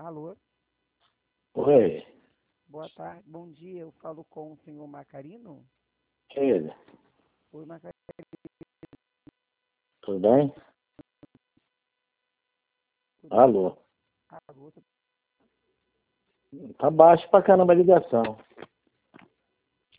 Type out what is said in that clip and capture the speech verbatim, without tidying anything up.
Alô? Oi, Boa tarde, bom dia. Eu falo com o senhor Macarino? ele, Oi, Macarino. tudo bem? Tudo bem? Alô, Alô, tudo tá baixo pra caramba a ligação.